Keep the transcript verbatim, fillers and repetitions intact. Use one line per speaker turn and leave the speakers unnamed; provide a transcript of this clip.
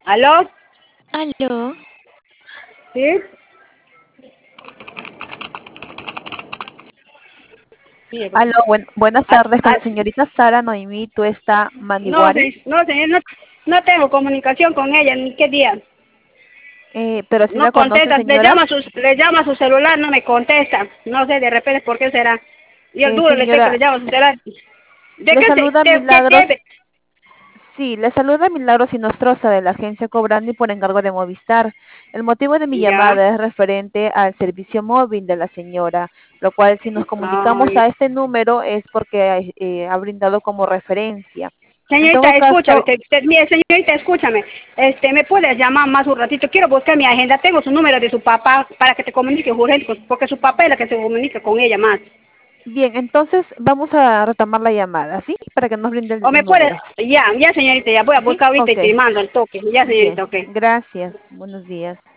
¿Aló?
Aló,
¿Sí? Sí,
aló, buen- buenas
ah,
tardes con
ah,
la señorita Sara Noemí Tuesta
no,
Maniguari,
se- no, señor, no, no tengo comunicación con ella, ni qué día.
eh, pero si
No
la conoce,
contesta, le
señora.
llama a su, le llama a su celular, no me contesta. No sé, de repente, ¿por qué será? Yo
Eh,
duro le sé que le
señora,
llama a su celular. ¿De
le
qué se,
saluda
de, qué
Milagros,
debe?
sí, le saluda Milagros Inostroza de la agencia Cobrandi por encargo de Movistar. El motivo de mi
Ya,
llamada es referente al servicio móvil de la señora, lo cual si nos comunicamos
ay.
a este número es porque eh, ha brindado como referencia. En
Señorita,
todo
escúchame,
caso,
te, te- mire, señorita, escúchame. Este, ¿me puedes llamar más un ratito? Quiero buscar mi agenda. Tengo su número de su papá para que te comunique urgente, con- porque su papá es la que se comunica con ella más.
bien, entonces vamos a retomar la llamada, ¿sí? Para que nos brinde
O
el, el
me puede,
número.
ya, ya señorita, ya voy a
¿Sí?
buscar ahorita
Ok.
y te mando el toque. Ya
Bien.
señorita, ok.
Gracias. Buenos días.